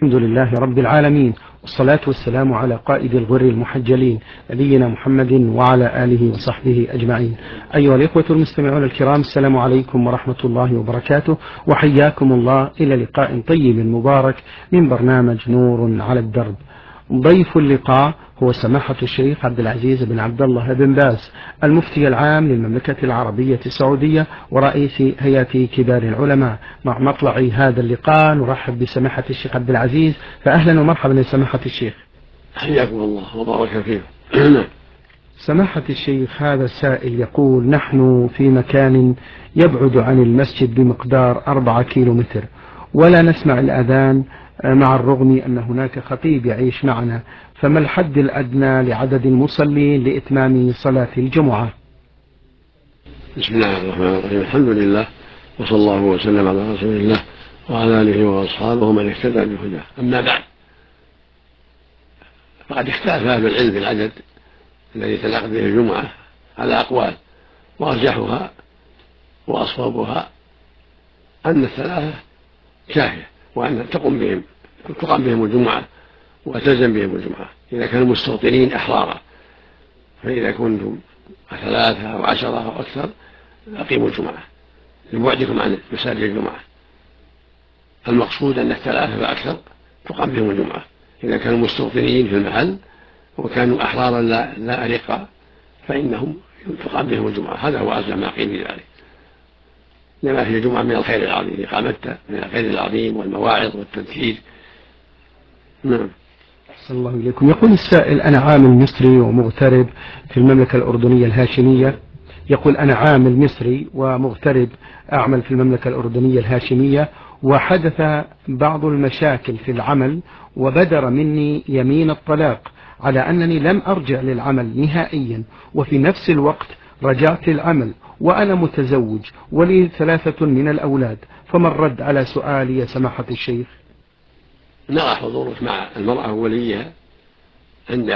الحمد لله رب العالمين، والصلاة والسلام على قائد الغر المحجلين نبينا محمد وعلى آله وصحبه أجمعين. أيها الإخوة المستمعون الكرام، السلام عليكم ورحمة الله وبركاته، وحياكم الله إلى لقاء طيب مبارك من برنامج نور على الدرب. ضيف اللقاء هو سماحة الشيخ عبد العزيز بن عبد الله بن باز، المفتي العام للمملكة العربية السعودية ورئيس هيئة كبار العلماء. مع مطلع هذا اللقاء نرحب بسماحة الشيخ عبد العزيز، فأهلا ومرحبا لسماحة الشيخ. حياكم الله وبارك فيكم. سماحة الشيخ، هذا السائل يقول: نحن في مكان يبعد عن المسجد بمقدار 4 كيلومتر ولا نسمع الأذان، مع الرغم أن هناك خطيب يعيش معنا، فما الحد الأدنى لعدد المصلين لإتمام صلاة الجمعة؟ بسم الله الرحمن الرحيم، الحمد لله وصلى الله وسلم على رسول الله وعلى آله وأصحابه ومن اهتدى بهداه. أما بعد، فقد اختلف أهل العلم في العدد الذي تنعقد به الجمعة على أقوال، وأرجحها وأصوبها أن 3 كافية، وأن تقام بهم الجمعة وتلزم بهم الجمعة إذا كانوا مستوطنين أحرارا. فإذا كنتم 3 أو 10 أو أكثر أقيموا الجمعة لبعدكم عن مساجد الجمعة. المقصود أن 3 فأكثر تقام بهم الجمعة إذا كانوا مستوطنين في المحل وكانوا أحرارا لا أرقا، فإنهم تقام بهم الجمعة. هذا هو أرجح ما قيل بذلك، لما فيه الجمعة من الخير العظيم، إقامتها من الخير العظيم والمواعظ والتذكير. نعم. أحسن الله إليكم. يقول السائل: أنا عامل مصري ومغترب في المملكة الأردنية الهاشمية. يقول: أنا عامل مصري ومغترب أعمل في المملكة الأردنية الهاشمية، وحدث بعض المشاكل في العمل وبدر مني يمين الطلاق على أنني لم أرجع للعمل نهائيا، وفي نفس الوقت رجعت للعمل وأنا متزوج ولي 3 من الأولاد، فما الرد على سؤالي يا سماحة الشيخ؟ نرى حضورك مع المرأة ووليها عند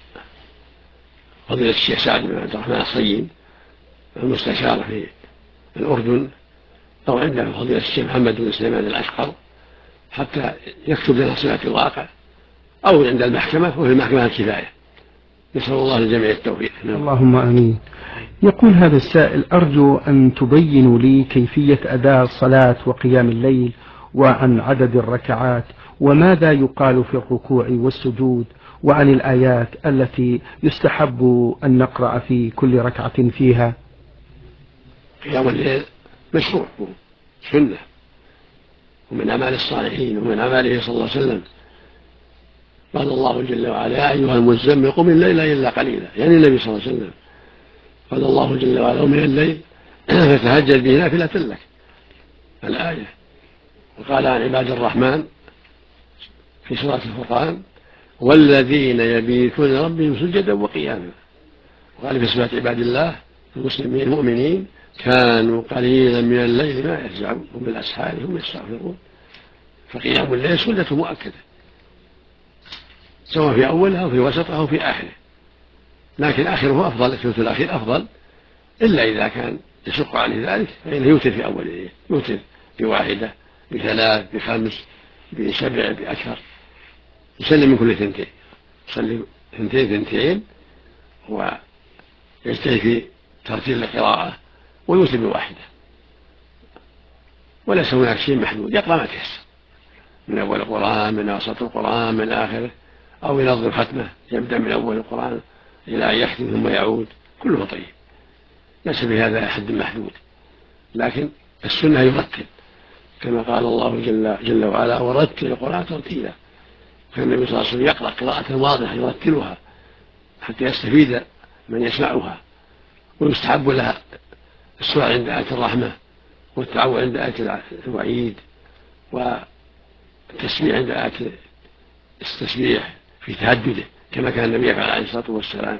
فضيلة الشيخ سعد بن عبد الرحمن الصيب المستشار في الأردن، أو عند فضيلة الشيخ محمد بن سليمان الأشقر حتى يكتب لنا صلة الواقع، أو عند المحكمة وفي المحكمة الكفاية. نسأل الله للجميع التوفيق. اللهم آمين. يقول هذا السائل: أرجو أن تبينوا لي كيفية أداء الصلاة وقيام الليل، وعن عدد الركعات، وماذا يقال في الركوع والسجود، وعن الآيات التي يستحب أن نقرأ في كل ركعة فيها. قيام الليل مشروع سنة، ومن أعمال الصالحين ومن أعماله صلى الله عليه وسلم. قال الله جل وعلا: يا أيها المزمل قم الليل إلا قليلا، يعني النبي صلى الله عليه وسلم. قال الله جل وعلا: من الليل فتهجد به نافلة لك، الآية. وقال عن عباد الرحمن في سورة الفرقان: والذين يبيتون لربهم سجدا وقياما. وقال في صفات عباد الله المسلمين المؤمنين: كانوا قليلا من الليل ما يهجعون وبالأسحار هم يستغفرون. فقيام الليل سنة مؤكدة، سواء في أولها أو في وسطها أو في آخره، لكن آخره أفضل، الثلث الأخير أفضل، إلا إذا كان يشق عليه ذلك فإنه يوتر في أوله، يوتر ب1 ب3 ب5 ب7 بأكثر، يسلم من كل 2، يصلي 2 ويجتهد في ترتيل القراءة ويوتر ب1، وليس هناك شيء محدود، يقرأ ما تيسر من أول القرآن، من أوسط القرآن، من آخره، أو ينظم ختمة يبدأ من أول القرآن إلى أن يختم ثم يعود، كله طيب، ليس بهذا حد محدود. لكن السنة يرتل، كما قال الله جل وعلا: ورتل القرآن ترتيلا. كان النبي صلى الله عليه وسلم يقرأ قراءة واضحة يرتلها حتى يستفيد من يسمعها. ويستحب لها السؤال عند آية الرحمة، والتعوذ عند آية الوعيد، والتسبيح عند آية التسبيح في تهدده، كما كان النبي يفعل عليه الصلاة والسلام.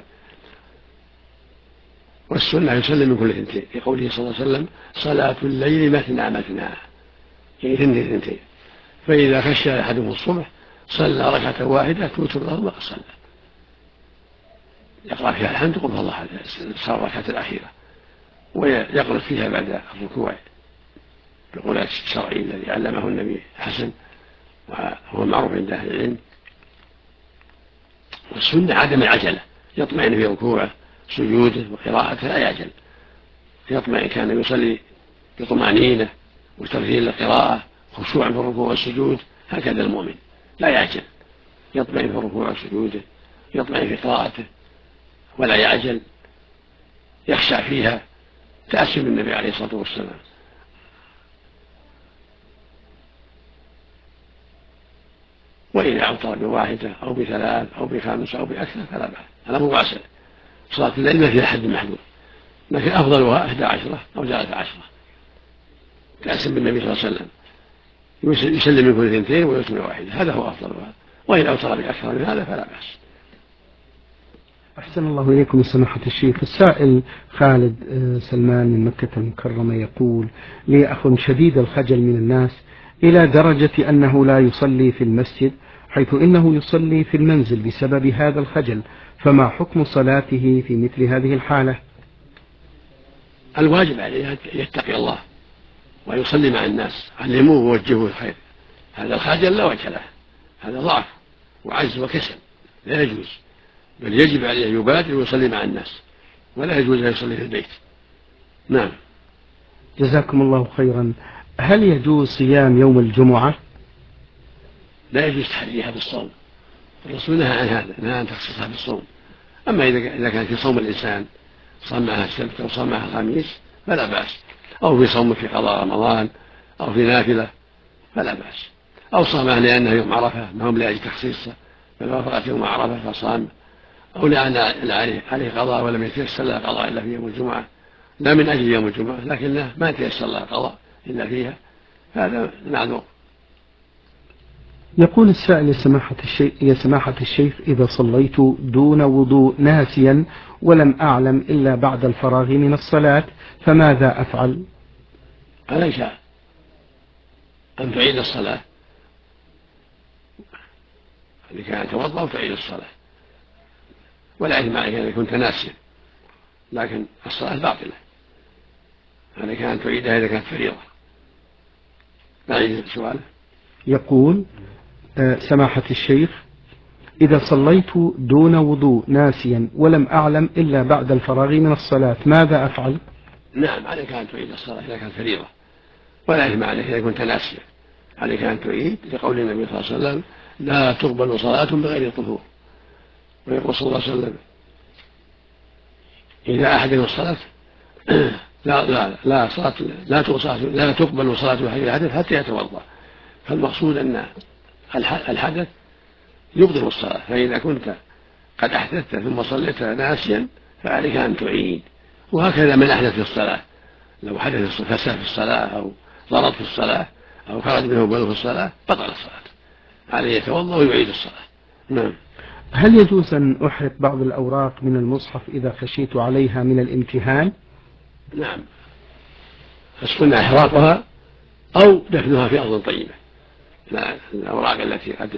والسنة يسلم من كل 2، في قوله صلى الله عليه وسلم: صلاة الليل مثنى مثنى، يعني 2، فإذا خشى أحدهم الصبح صلى 1 توتر له ما صلى، يقرأ فيها الحمد قل هو الله أحد، صار 2 الأخيرة، ويقرأ فيها بعد الركوع بالقنوت الشرعي الذي علمه النبي حسن وهو المعروف عند أهل العلم. والسنة عدم العجلة، يطمئن في ركوعه سجوده وقراءته لا يعجل، يطمئن، كان يصلي بطمأنينة وترتيل للقراءة خشوعا في الركوع والسجود، هكذا المؤمن لا يعجل، يطمئن في ركوعه وسجوده، يطمئن في قراءته ولا يعجل، يخشع فيها تأسي بالنبي عليه الصلاة والسلام. وإذا أوتر بواحدة أو بثلاث أو بخمس أو بأكثر فلا بأس، هذا مو واسع. صلاة الليل ما فيها حد محدود، لكن أفضلها 11 أو 13 تأسم بالنبي صلى الله عليه وسلم، يسلم من كل 2 ويتم واحدة، هذا هو أفضلها. وإن أوتر بأكثر من هذا فلا بأس. أحسن الله إليكم سماحة الشيخ. السائل خالد سلمان من مكة المكرمة يقول: لي أخ شديد الخجل من الناس إلى درجة أنه لا يصلي في المسجد، حيث إنه يصلي في المنزل بسبب هذا الخجل، فما حكم صلاته في مثل هذه الحالة؟ الواجب عليه أن يتقي الله ويصلي مع الناس، علموه ووجهوه الخير. هذا الخجل لا وجه له، هذا ضعف وعجز وكسل، لا يجوز، بل يجب عليه أن يبادر ويصلي مع الناس، ولا يجوز أن يصلي في البيت. نعم. جزاكم الله خيرا. هل يجوز صيام يوم الجمعة؟ لا يجوز تحريها بالصوم، الرسول نهى عن هذا، نهى عن تخصيصها بالصوم. أما إذا كان في صوم الإنسان صام معها السبت أو صام معها الخميس فلا بأس، أو في صوم في قضاء رمضان أو في نافلة فلا بأس، أو صامها لأنه يوم عرفة ما هم لأجل تخصيصه بل وافقت يوم عرفة فصام، أو لأن عليه قضاء ولم يتيسر له قضاء إلا في يوم الجمعة، لا من أجل يوم الجمعة لكنه ما يتيسر له قضاء إلا فيها، هذا معذور. يقول السائل: يا سماحة الشيخ، إذا صليت دون وضوء ناسيا ولم أعلم إلا بعد الفراغ من الصلاة فماذا أفعل؟ عليك أن تعيد الصلاة، عليك أن توضأ وتعيد الصلاة، ولا إثم عليك إذا كنت ناسيا، لكن الصلاة باطلة، عليك أن تعيدها إذا كانت فريضة. أعيد سؤاله. يقول: سماحة الشيخ، إذا صليت دون وضوء ناسيا ولم أعلم إلا بعد الفراغ من الصلاة ماذا أفعل؟ نعم، عليك أن تعيد الصلاة إذا كانت فريضة، ولا إثم عليك إذا كنت ناسيا، عليك أن تعيد لقول النبي صلى الله عليه وسلم: لا تقبل صلاة بغير طهور. ويقول صلى الله عليه وسلم: إذا أحد الصلاة لا تقبل صلاة أحد الحدث حتى يتوضأ. فالمقصود أن الحدث يبطل الصلاة، فإذا كنت قد أحدثت ثم صليت ناسيا فعليك أن تعيد. وهكذا من أحدث في الصلاة، لو حدث فساد في الصلاة أو ضرب في الصلاة أو خرج منه بلوغ في الصلاة بطل الصلاة، عليه يتوضأ ويعيد الصلاة. نعم. هل يجوز أن أحرق بعض الأوراق من المصحف إذا خشيت عليها من الامتهان؟ نعم، السنة إحراقها أو دفنها في أرض طيبة. الأوراق التي قد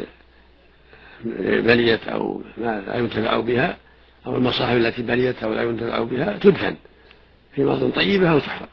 بليت أو لا ينتفع بها، أو المصاحف التي بليت أو لا ينتفع بها تدفن في أرض طيبة أو تحرق.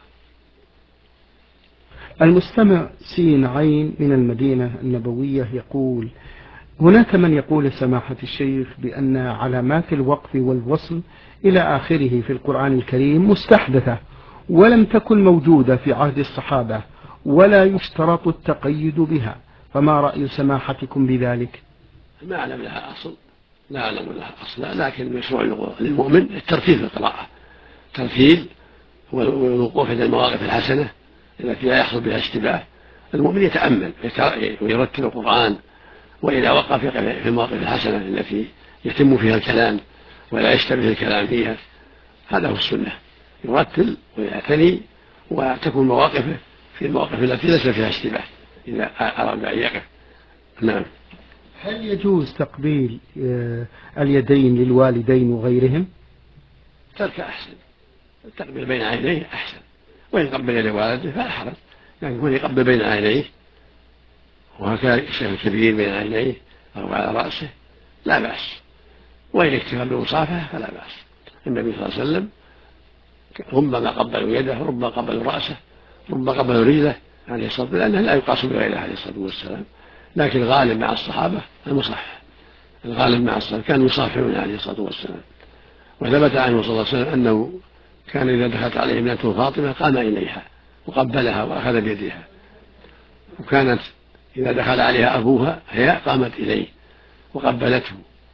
المستمع سين عين من المدينة النبوية يقول: هناك من يقول سماحة الشيخ بأن علامات الوقف والوصل إلى آخره في القرآن الكريم مستحدثة ولم تكن موجودة في عهد الصحابة ولا يشترط التقيد بها، فما رأي سماحتكم بذلك؟ ما أعلم لها أصل، لا أعلم لها أصلا، لكن مشروع للمؤمن الترتيل في القراءة، ترتيل والوقوف عند المواقف الحسنة التي لا يحصل بها اشتباه. المؤمن يتأمل ويرتل القرآن، وإذا وقف في المواقف الحسنة التي يتم فيها الكلام ولا يشتبه الكلام فيها، هذا هو السنة، يرتل ويعتني وتكون مواقفه في المواقف التي ليس فيها اشتباه إذا أراد أن يقف. نعم. هل يجوز تقبيل اليدين للوالدين وغيرهم؟ ترك أحسن، التقبيل بين عينيه أحسن، وإن قبل يد والده فلا حرج، يعني يكون يقبل بين عينيه وهكذا الشيخ الكبير بين عينيه أو على رأسه لا بأس، وإن اكتفى بالمصافحة فلا بأس. النبي صلى الله عليه وسلم ربما قبلوا يده، ربما قبلوا رأسه، ربما قبلوا رجله عليه الصلاة والسلام، لأنه لا يقاس بغيره عليه الصلاة والسلام، لكن الغالب مع الصحابة المصحح، الغالب مع الصحابة كانوا يصافحون عليه الصلاة والسلام. وثبت عنه صلى الله عليه وسلم أنه كان إذا دخلت عليه ابنته فاطمة قام إليها وقبلها وأخذ بيدها، وكانت إذا دخل عليها أبوها هي قامت إليه وقبلته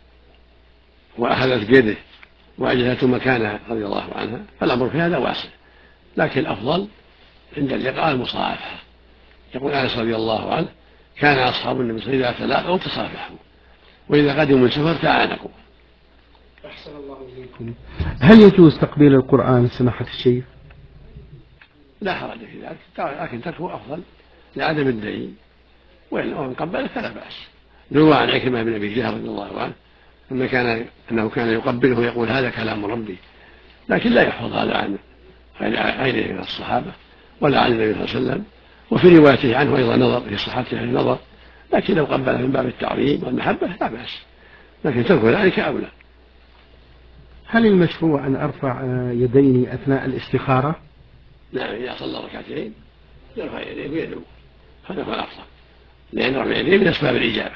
وأخذت بيده وأجلته مكانها رضي الله عنها. فالأمر في هذا واسع، لكن الأفضل عند اللقاء المصافحة. يقول أنس رضي الله عنه كان أصحاب النبي صلى الله عليه وسلم إذا تلاقوا تصافحوا وإذا قدموا من سفر تعانقوا. أحسن الله إليكم. هل يجوز تقبيل القرآن سماحة الشيخ؟ لا حرج في ذلك، لكن تركه أفضل لعدم الدليل، وإن قبله فلا بأس. روى عن عكرمة بن أبي جهل رضي الله عنه أنه كان يقبله ويقول هذا كلام ربي، لكن لا يحفظ هذا عن غيره من الصحابة ولا عن النبي صلى الله عليه وسلم. وفي روايته عنه أيضا نظر في صحته نظر، لكن لو قبله من باب التعظيم والمحبة لا بأس، لكن ترك ذلك أولى. هل المشروع أن أرفع يديني أثناء الاستخارة؟ نعم، إذا صلى ركعتين يرفع يديه ويدعو، هذا هو الأفضل، لأن رفع يديه من أسباب الإجابة.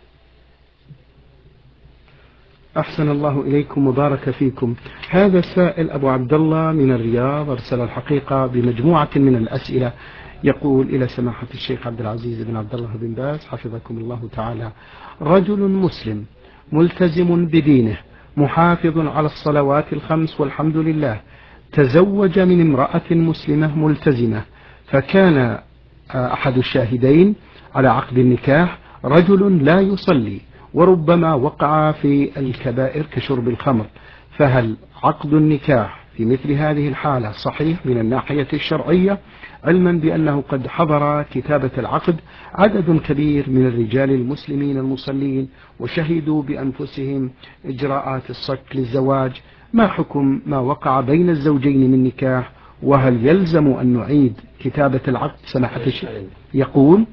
أحسن الله إليكم وبارك فيكم. هذا السائل أبو عبد الله من الرياض أرسل الحقيقة بمجموعة من الأسئلة، يقول إلى سماحة الشيخ عبد العزيز بن عبد الله بن باز حفظكم الله تعالى: رجل مسلم ملتزم بدينه محافظ على الصلوات الخمس والحمد لله، تزوج من امرأة مسلمة ملتزمة، فكان أحد الشاهدين على عقد النكاح رجل لا يصلي وربما وقع في الكبائر كشرب الخمر، فهل عقد النكاح في مثل هذه الحالة صحيح من الناحية الشرعية، علما بأنه قد حضر كتابة العقد عدد كبير من الرجال المسلمين المصلين وشهدوا بأنفسهم إجراءات الصك للزواج؟ ما حكم ما وقع بين الزوجين من نكاح، وهل يلزم أن نعيد كتابة العقد سماحة الشيخ؟ يقول: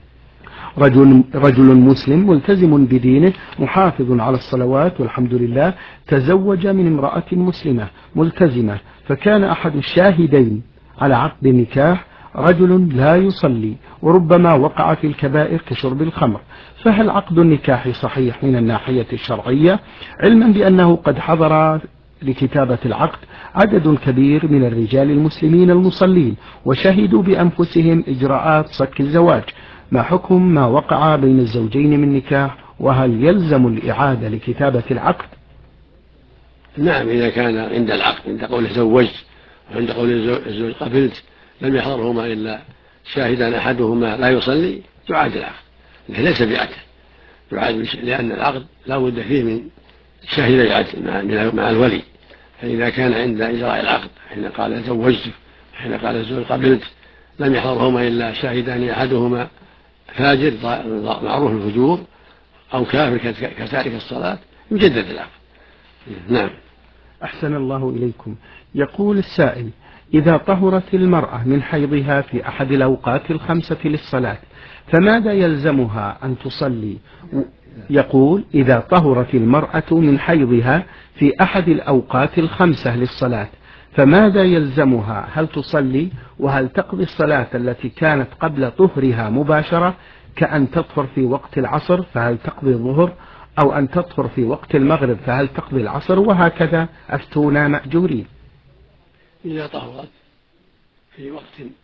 رجل مسلم ملتزم بدينه محافظ على الصلوات والحمد لله، تزوج من امرأة مسلمة ملتزمة، فكان أحد الشاهدين على عقد النكاح رجل لا يصلي وربما وقع في الكبائر كشرب الخمر، فهل عقد النكاح صحيح من الناحية الشرعية، علما بأنه قد حضر لكتابة العقد عدد كبير من الرجال المسلمين المصلين وشهدوا بأنفسهم إجراءات صك الزواج؟ ما حكم ما وقع بين الزوجين من نكاح، وهل يلزم الإعادة لكتابة العقد؟ نعم، إذا كان عند العقد عند قوله زوجت وعند قول الزوج قبلت لم يحضرهما إلا شاهدان أحدهما لا يصلي تعاد العقد، ليس بعقد تعاد، لأن العقد لا بد فيه من شاهدي عدل مع الولي. فإذا كان عند إجراء العقد حين قال زوجت حين قال الزوج قبلت لم يحضرهما إلا شاهدان أحدهما فاجر معروف الفجور أو كافر كتارك الصلاة يجدد العقد. نعم. أحسن الله إليكم. يقول السائل: إذا طهرت المرأة من حيضها في أحد الأوقات الخمسة للصلاة فماذا يلزمها أن تصلي؟ يقول: إذا طهرت المرأة من حيضها في أحد الأوقات الخمسة للصلاة فماذا يلزمها؟ هل تصلي؟ وهل تقضي الصلاة التي كانت قبل طهرها مباشرة كأن تطهر في وقت العصر فهل تقضي الظهر، أو أن تطهر في وقت المغرب فهل تقضي العصر، وهكذا أفتونا مأجورين؟ إذا طهرت في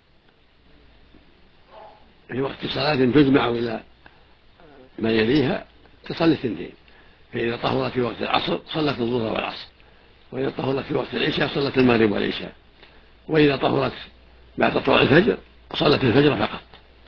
وقت صلاة تجمع إلى ما يليها تصلي اثنتين، فإذا طهرت في وقت العصر صلت الظهر والعصر، وإذا طهرت في وقت العشاء صلت المغرب والعشاء، وإذا طهرت بعد طلوع الفجر صلت الفجر فقط.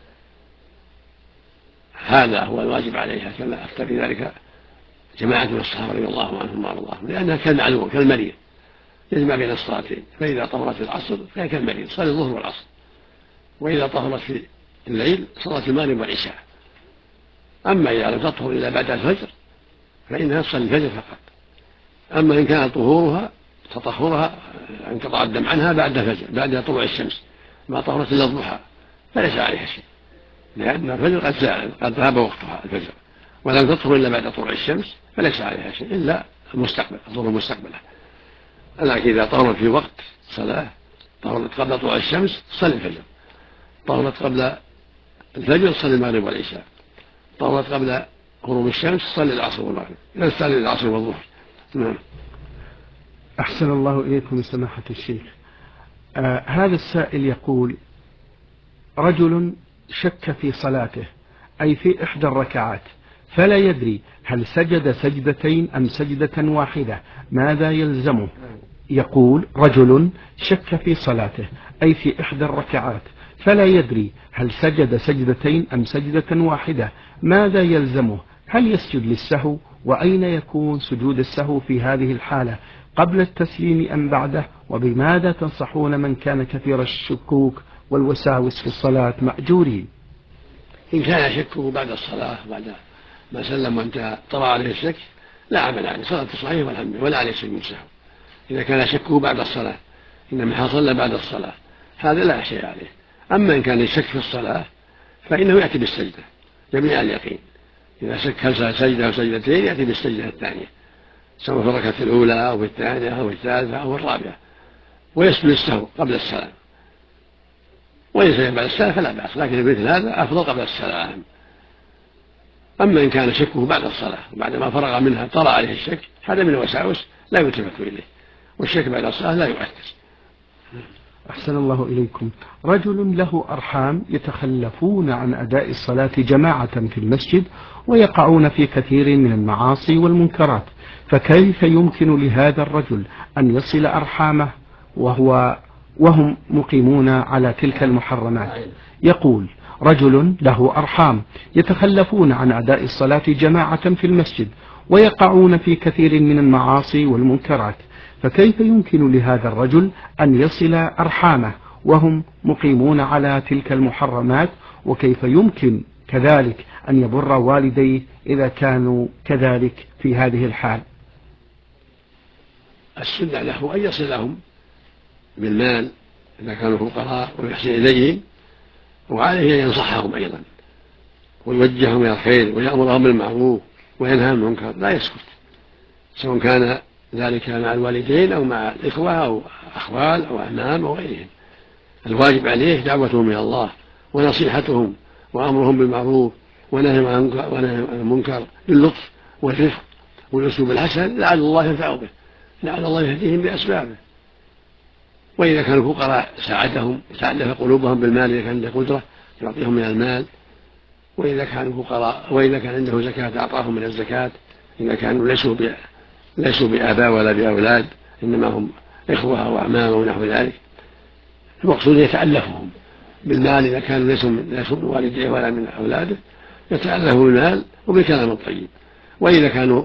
هذا هو الواجب عليها، كما أفتى في ذلك جماعة من الصحابة رضي الله عنهم وأرضاهم، لأنها كالمعلوم كالمريض يجمع بين الصلاتين، فإذا طهرت في العصر فهي كالمريض صلي الظهر والعصر، وإذا طهرت في الليل صلت المغرب والعشاء. أما إذا لم تطهر إلا بعد الفجر فإنها تصلي الفجر فقط. أما إن كان طهورها تطهرها انقطع الدم عنها بعد الفجر بعد طلوع الشمس ما طهرت إلا الضحى فليس عليها شيء، لأن الفجر قد ذهب وقتها الفجر، ولم تطهر إلا بعد طلوع الشمس فليس عليها شيء إلا الظهر المستقبلة. لكن إذا طهرت في وقت صلاة طهرت قبل طلوع الشمس تصلي الفجر، طهرت قبل الفجر تصلي المغرب والعشاء، طوت قبل غروب الشمس صلي العصر والمغرب، لا تصلي العصر والظهر. نعم. أحسن الله إليكم سماحة الشيخ. هذا السائل يقول: رجل شك في صلاته، أي في إحدى الركعات، فلا يدري هل سجد سجدتين أم سجدة واحدة، ماذا يلزمه؟ يقول: رجل شك في صلاته، أي في إحدى الركعات، فلا يدري هل سجد سجدتين أم سجدة واحدة، ماذا يلزمه؟ هل يسجد للسهو؟ وأين يكون سجود السهو في هذه الحالة، قبل التسليم أم بعده؟ وبماذا تنصحون من كان كثير الشكوك والوساوس في الصلاة مأجورين؟ إن كان يشكه بعد الصلاة بعد ما سلم وانتهى طرأ عليه الشك لا عمل عليه، صلاته صحيحة والحمد لله، ولا عليه سجود سهو. إذا كان شكه بعد الصلاة، إنما صلى بعد الصلاة، هذا لا شيء عليه. أما إن كان يشك في الصلاة فإنه يأتي بالسجدة جميع اليقين. إذا شك هل سجدة أو سجدتين يأتي بالسجدة الثانية، سواء في الركعة الأولى أو في الثانية أو الثالثة أو الرابعة، ويسجد السهو قبل السلام. وإن سجد بعد السلام فلا بأس، لكن مثل هذا أفضل قبل السلام. أما إن كان شكه بعد الصلاة وبعدما فرغ منها طرأ عليه الشك، هذا من الوساوس لا يلتفت إليه، والشك بعد الصلاة لا يؤثر. أحسن الله إليكم. رجل له أرحام يتخلفون عن أداء الصلاة جماعة في المسجد، ويقعون في كثير من المعاصي والمنكرات، فكيف يمكن لهذا الرجل أن يصل أرحامه وهم مقيمون على تلك المحرمات؟ يقول: رجل له أرحام يتخلفون عن أداء الصلاة جماعة في المسجد، ويقعون في كثير من المعاصي والمنكرات، فكيف يمكن لهذا الرجل أن يصل أرحامه وهم مقيمون على تلك المحرمات؟ وكيف يمكن كذلك أن يبر والديه إذا كانوا كذلك في هذه الحال؟ السنة له أن يصلهم بالمال إذا كانوا فقراء ويحسن إليهم، وعليه أن ينصحهم أيضا ويوجههم إلى الخير ويأمرهم بالمعروف وينهى عن المنكر، لا يسكت، سواء كان ذلك مع الوالدين أو مع الإخوة أو أخوال أو أعمام أو غيرهم. الواجب عليه دعوتهم إلى الله ونصيحتهم وأمرهم بالمعروف ونهي عن المنكر باللطف والرفق والأسلوب الحسن، لعل الله ينفع به، لعل الله يهديهم بأسبابه. وإذا كانوا فقراء ساعدهم، ساعد قلوبهم بالمال إذا كان عنده قدرة يعطيهم من المال. وإذا كانوا فقراء وإذا كان عنده زكاة أعطاهم من الزكاة، إذا كانوا ليسوا بآباء ولا بأولاد، إنما هم إخوة أو أعمام أو نحو ذلك، المقصود يتألفهم بالمال. إذا كانوا ليسوا من والديه ولا من أولاده يتألفوا بالمال وبالكلام الطيب. وإذا كانوا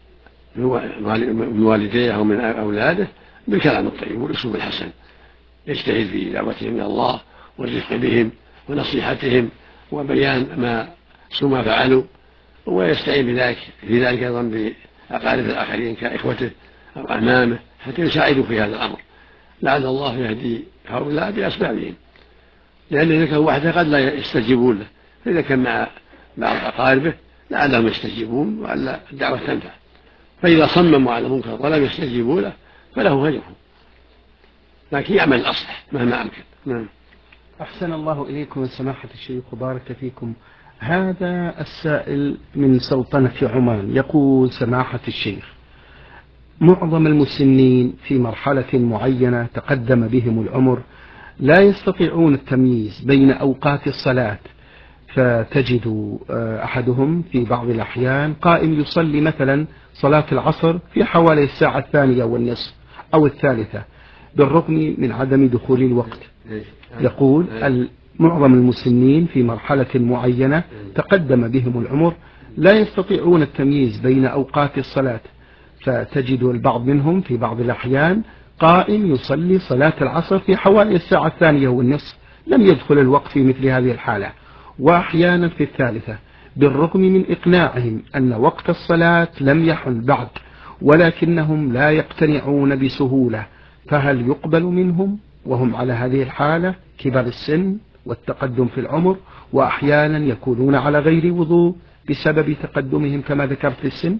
من والديه أو من أولاده بالكلام الطيب والأسلوب الحسن، يجتهد في دعوتهم إلى الله والرفق بهم ونصيحتهم وبيان ما فعلوا، ويستعين في ذلك أيضا بأقارب الآخرين كإخوته أو أعمامه حتى يساعدوا في هذا الأمر، لعل الله يهدي هؤلاء بأسبابهم، لأن إذا كان وحده قد لا يستجيبون له، فإذا كان مع بعض أقاربه لعلهم يستجيبون وعلى الدعوة تنفع. فإذا صمموا على المنكر ولم يستجيبوا له فله هجرهم، لكن يعمل الأصلح مهما أمكن. نعم. أحسن الله إليكم سماحة الشيخ وبارك فيكم. هذا السائل من سلطنة عمان يقول: سماحة الشيخ، معظم المسنين في مرحلة معينة تقدم بهم العمر لا يستطيعون التمييز بين أوقات الصلاة، فتجد أحدهم في بعض الأحيان قائم يصلي مثلا صلاة العصر في حوالي الساعة 2:30 أو 3 بالرغم من عدم دخول الوقت. يقول: معظم المسنين في مرحلة معينة تقدم بهم العمر لا يستطيعون التمييز بين أوقات الصلاة، فتجد البعض منهم في بعض الأحيان قائم يصلي صلاة العصر في حوالي الساعة 2:30، لم يدخل الوقت في مثل هذه الحالة، وأحيانا في 3 بالرغم من إقناعهم أن وقت الصلاة لم يحل بعد، ولكنهم لا يقتنعون بسهولة. فهل يقبل منهم وهم على هذه الحالة كبار السن والتقدم في العمر، وأحيانا يكونون على غير وضوء بسبب تقدمهم كما ذكرت في السن؟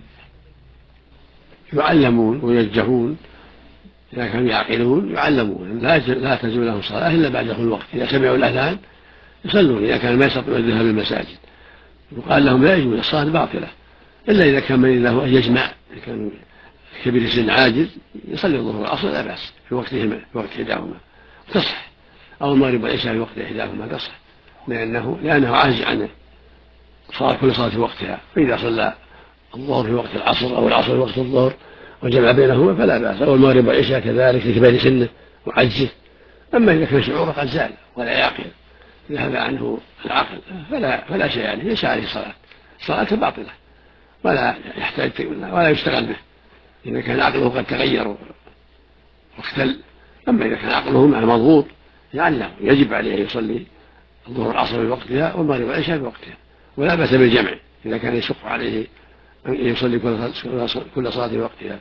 يعلمون ويوجهون، إذا كانوا يعقلون يعلمون، لا تزول لهم صلاة إلا بعد دخول الوقت. إذا سمعوا الأذان يصلون، إذا كان ما يستطيعون الذهاب للمساجد يقال لهم لا يجوز، الصلاة باطلة، إلا إذا كان من له أن يجمع، إذا كان كبير السن عاجز يصلي الظهر والعصر لا بأس في وقتهما، في وقت إحداهما تصح، أو المغرب والعشاء في وقت إحداهما تصح، لأنه عاجز عن كل صلاة في وقتها. فإذا صلى الظهر في وقت العصر أو العصر في وقت الظهر وجمع بينهما فلا بأس، أو المغرب والعشاء كذلك لكبار سنه وعجزه. أما إذا كان شعوره قد زال ولا يعقل، ذهب عنه العقل، فلا شيء عليه، ليس عليه صلاة باطلة ولا يحتاج ولا يشتغل به إذا كان عقله قد تغير واختل. أما إذا كان عقله مع مضغوط لعله يجب عليه أن يصلي الظهر والعصر في وقتها والمغرب والعشاء في وقتها، ولا بأس بالجمع إذا كان يشق عليه أن يصلي كل صلاة في وقتها.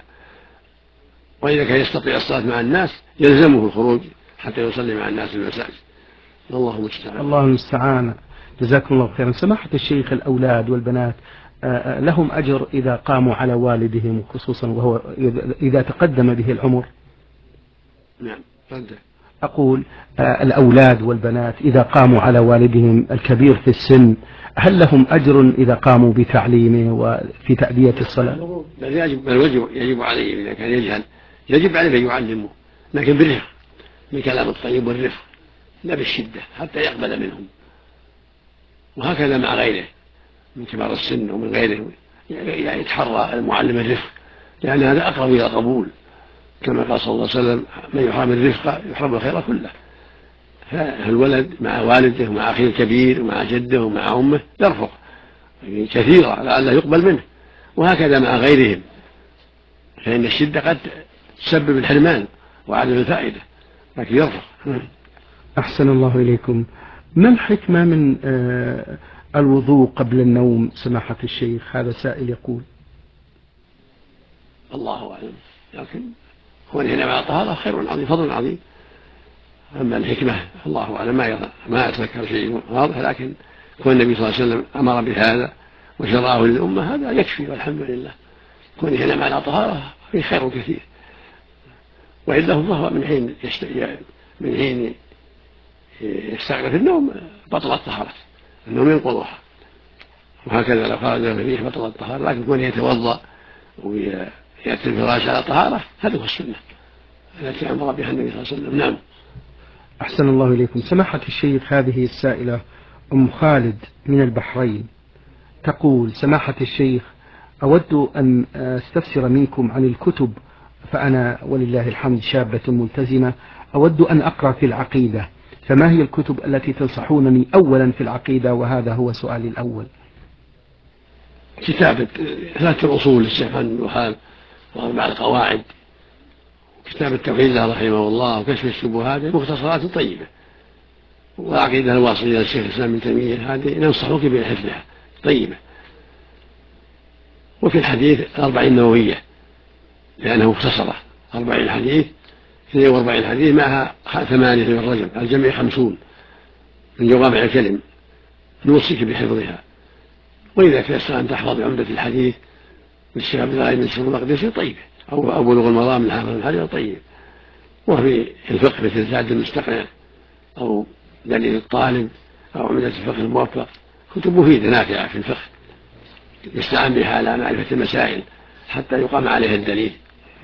وإذا كان يستطيع الصلاة مع الناس يلزمه الخروج حتى يصلي مع الناس في المساجد. الله المستعان. الله المستعان. جزاكم الله خيرا. سماحة الشيخ، الأولاد والبنات لهم أجر إذا قاموا على والدهم، خصوصا وهو إذا تقدم به العمر؟ نعم. أقول الأولاد والبنات إذا قاموا على والدهم الكبير في السن، هل لهم أجر إذا قاموا بتعليمه وفي تأدية الصلاة؟ بل يجب عليه إذا كان يجهل يجب عليه أن يعلمه، لكن بالرفق، بالكلام الطيب والرفق، لا بالشدة حتى يقبل منهم. وهكذا مع غيره من كبار السن ومن غيره، يعني يتحرى المعلم الرفق، لأن هذا أقرب إلى القبول، كما قال صلى الله عليه وسلم: من يحرم الرفق يحرم الخير كله. فالولد مع والده ومع أخيه الكبير ومع جده ومع أمه يرفق كثيرا لعله يقبل منه، وهكذا مع غيرهم، فإن الشدة قد تسبب الحرمان وعدم الفائدة، لكن يرفق. أحسن الله إليكم. ما الحكمة من الوضوء قبل النوم سماحة الشيخ؟ هذا سائل يقول. الله أعلم، لكن كونه على طهارة خير عظيم، فضل عظيم. أما الحكمة الله أعلم، ما أتذكر شيء واضح، لكن كون النبي صلى الله عليه وسلم أمر بهذا وشرعه للأمة هذا يكفي والحمد لله. كونه ينام على طهارة فيه خير كثير، وإلا فهو من حين يستغرق النوم بطلت طهارته، النوم ينقضها، وهكذا لو خرج الريح بطلت طهارة. لكن كونه يتوضأ ويأتي الفراش على طهارة هذا هو السنة التي أمر بها النبي صلى الله عليه وسلم. نعم. أحسن الله إليكم. سماحة الشيخ، هذه السائلة أم خالد من البحرين تقول: سماحة الشيخ، أود أن أستفسر منكم عن الكتب، فأنا ولله الحمد شابة ملتزمة، أود أن أقرأ في العقيدة، فما هي الكتب التي تنصحونني أولا في العقيدة؟ وهذا هو سؤالي الأول. كتابة 3 الأصول للشيخ محمد بن الوهاب وأربع القواعد، كتاب التوحيد له رحمه الله، وكشف الشبهات، مختصرات طيبة، والعقيدة الواصلة للشيخ الإسلام ابن تيمية هذه ننصحك بحفظها طيبة. وفي الحديث 40 النووية لأنها مختصرة، 40 حديث، 42 حديث معها 8 في الرجل، الجميع 50 من جوامع الكلم، نوصيك بحفظها. وإذا تيسر أن تحفظ عمدة الحديث للشيخ عبد الغني بن سليمان المقدسي طيب، أو بلوغ المرام لحافظ بن حجر طيب. وفي الفقه مثل زاد المستقنع أو دليل الطالب أو عمدة الفقه الموفق، كتب مفيدة نافعة في الفقه يستعان بها على معرفة المسائل حتى يقام عليها الدليل.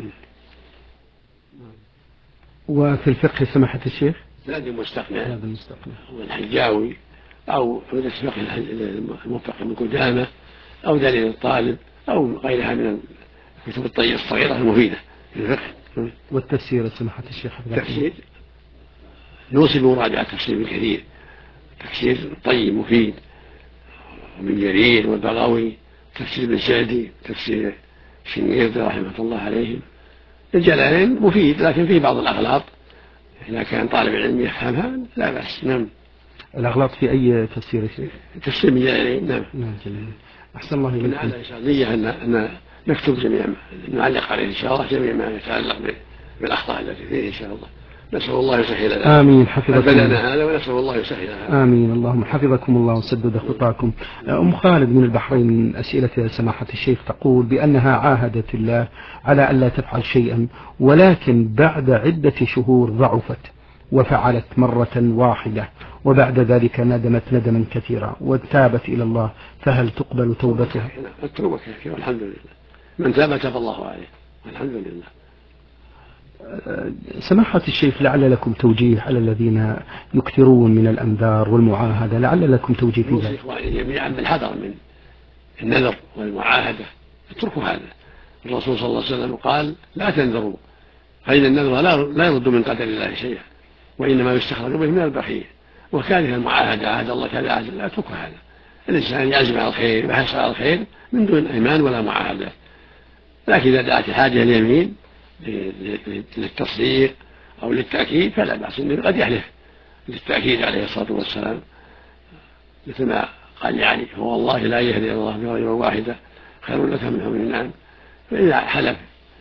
وفي الفقه سماحة الشيخ زاد المستقنع والحجاوي أو عمدة الفقه الموفق من قدامة أو دليل الطالب أو غيرها من الكتب الطيبة الصغيرة المفيدة في الفقه. والتفسير سماحة الشيخ؟ التفسير نوصي بمراجعة تفسير ابن كثير، تفسير طيب مفيد، ومن جرير والبغوي، تفسير ابن سعدي، تفسير الشنقيطي رحمه الله عليهم. الجلالين مفيد لكن فيه بعض الأغلاط، إذا كان طالب العلم يفهمها لا بأس. نعم. الأغلاط في أي تفسير يا شيخ؟ تفسير ابن جلالين. نعم. جميل. أحسن الله إليكم. على إشارية أن نكتب جميعا، نعلق عليه إن شاء الله جميع ما يتعلق بالأخطاء التي فيه إن شاء الله. نسأل الله يسهل لنا. آمين. حفظكم. بدأنا هذا ونسأل الله يسهل. آمين. اللهم حفظكم الله وسدد خطاكم. أم خالد من البحرين من أسئلة سماحة الشيخ تقول بأنها عاهدت الله على ألا تفعل شيئا، ولكن بعد عدة شهور ضعفت وفعلت مرة واحدة، وبعد ذلك ندمت ندما كثيرا وتابت إلى الله، فهل تقبل توبتها؟ التوبة كثيرة والحمد لله، من تاب تاب الله عليه والحمد لله. سماحة الشيخ، لعل لكم توجيه على الذين يكثرون من الأنذار والمعاهدة، لعل لكم توجيه في ذلك. جميعا بالحذر من النذر والمعاهدة، اتركوا هذا. الرسول صلى الله عليه وسلم قال لا تنذروا فإن النذر لا يرد من قدر الله شيئا وإنما يستخرج به من البخيل، وكاره المعاهدة عهد الله كذا عهد الله، اتركوا هذا. الإنسان يعزم على الخير ويحرص على الخير من دون أيمان ولا معاهدة، لكن إذا دعت الحاجة اليمين للتصديق أو للتأكيد فلا بأس، إنه قد يحلف للتأكيد عليه الصلاة والسلام، مثل ما قال يعني هو والله لا يهدي الله برجل واحدة خير لك من حمر النعم. فإذا حلف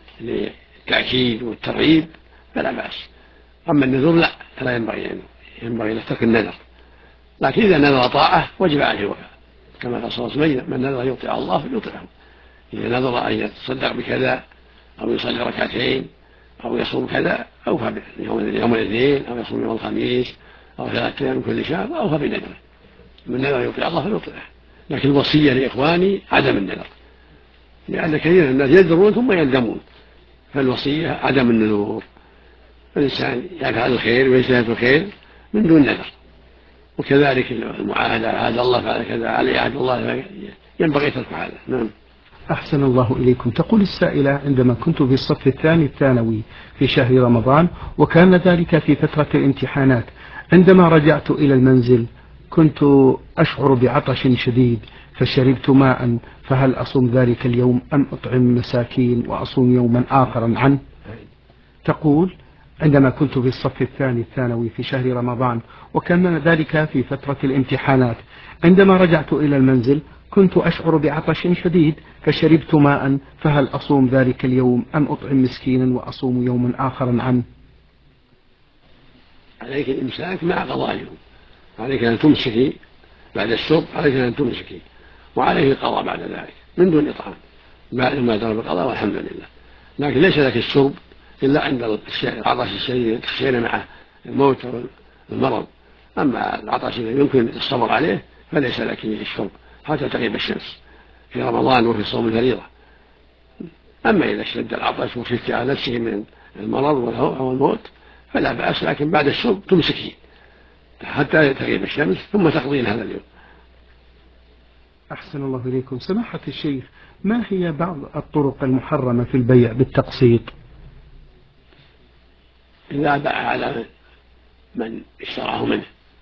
للتأكيد والترغيب فلا بأس. أما النذر لا ينبغي له ترك النذر، لكن إذا نذر طاعة وجب عليه الوفاء، كما قال صلى الله عليه وسلم من نذر يطيع الله فليطيعه. إذا نذر أن يتصدق بكذا أو يصلي ركعتين أو يصوم كذا أوفى يوم الاثنين أو يصوم يوم الخميس أو 3 أيام من كل شهر أوفى بنذره. من نذر يطيع الله فليطيعه. لكن الوصية لإخواني عدم النذر، لأن كثير من الناس ينذرون ثم يندمون، فالوصية عدم النذور. الإنسان يفعل الخير ويجتهد الخير من دون نذر. وكذلك المعاهدة عهد الله فعل كذا عليه عهد الله ينبغي ترك هذا. نعم. أحسن الله إليكم. تقول السائلة: عندما كنت في الصف الثاني الثانوي في شهر رمضان وكان ذلك في فترة الامتحانات، عندما رجعت إلى المنزل كنت أشعر بعطش شديد فشربت ماء، فهل أصوم ذلك اليوم أم أطعم مساكين وأصوم يوما آخرا عنه؟ تقول: عندما كنت في الصف الثاني الثانوي في شهر رمضان وكان ذلك في فترة الامتحانات، عندما رجعت إلى المنزل كنت أشعر بعطش شديد فشربت ماء، فهل أصوم ذلك اليوم أم أطعم مسكينا وأصوم يوما آخرا عنه؟ عليك الإمساك مع قضاء اليوم، عليك أن تمسكي بعد الشرب، عليك أن تمسكي، وعليه القضاء بعد ذلك من دون إطعام بعد ما يدرب القضاء والحمد لله. لكن ليس لك الشرب إلا عند العطش الشديد تخشين معه الموت أو المرض. أما العطش الذي يمكن الصبر عليه فليس لك الشرب حتى تغيب الشمس في رمضان وفي صوم الفريضة. أما إذا اشتد العطش وخفت على نفسه من المرض أو الموت فلا بأس، لكن بعد الشرب تمسكين حتى تغيب الشمس ثم تقضين هذا اليوم. أحسن الله إليكم. سماحة الشيخ، ما هي بعض الطرق المحرمة في البيع بالتقسيط؟ إذا باع على من اشتراه منه،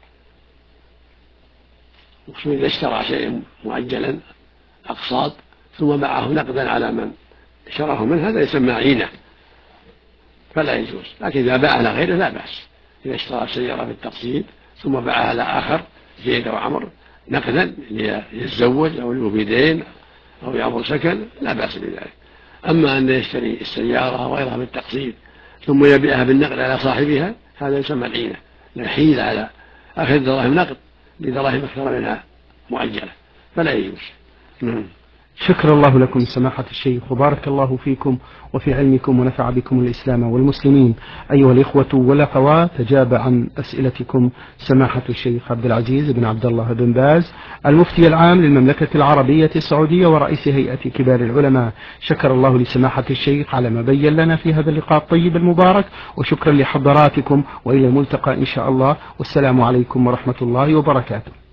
وخصوصا إذا اشترى شيئا مؤجلا أقساط ثم باعه نقدا على من اشتراه منه هذا يسمى عينة فلا يجوز. لكن إذا باع على غيره لا بأس. إذا اشترى سيارة بالتقسيط ثم باعها على آخر زيد أو عمر نقدا ليتزوج أو له دين أو يعمر سكن لا بأس بذلك. أما أن يشتري السيارة أو غيرها بالتقسيط ثم يبيعها بالنقد على صاحبها هذا يسمى العينة، نحيل على أخذ دراهم نقد بدراهم أكثر منها مؤجلة فلا يجوز. شكر الله لكم سماحة الشيخ، وبارك الله فيكم وفي علمكم ونفع بكم الإسلام والمسلمين. أيها الإخوة والأخوات، تجاب عن أسئلتكم سماحة الشيخ عبد العزيز بن عبد الله بن باز المفتي العام للمملكة العربية السعودية ورئيس هيئة كبار العلماء. شكر الله لسماحة الشيخ على ما بين لنا في هذا اللقاء الطيب المبارك، وشكرا لحضراتكم، وإلى الملتقى إن شاء الله، والسلام عليكم ورحمة الله وبركاته.